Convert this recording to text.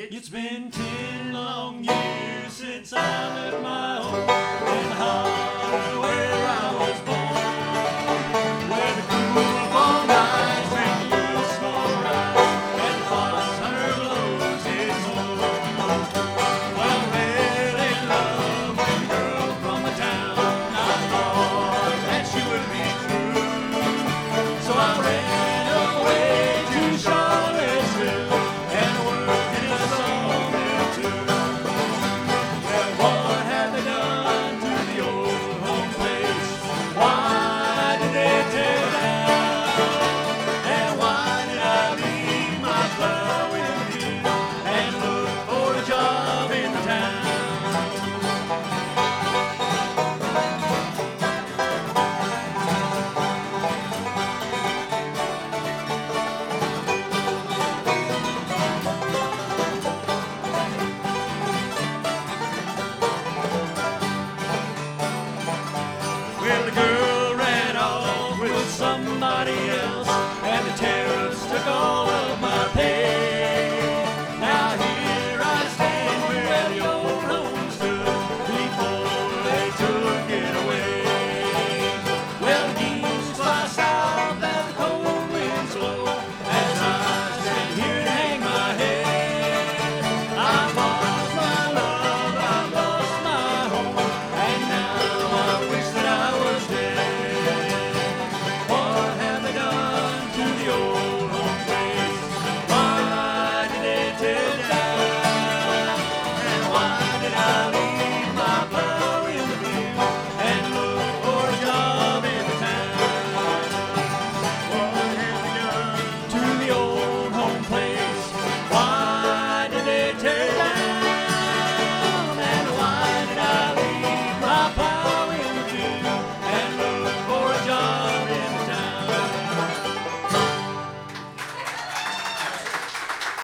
It's been 10 long years since I left my home in Holland, where I was born, where the cool fall nights bring you snow rise and the fox hunter blows his horn. Well, I really loved a girl from the town. I thought that she would be true, so I ran away to Charlottesville and worked in a sawmill too. Well, what have they done to the old home place? Why did they tear down? And why did I leave my plowing here and look for a job in the town? Well, the girl ran off with somebody else.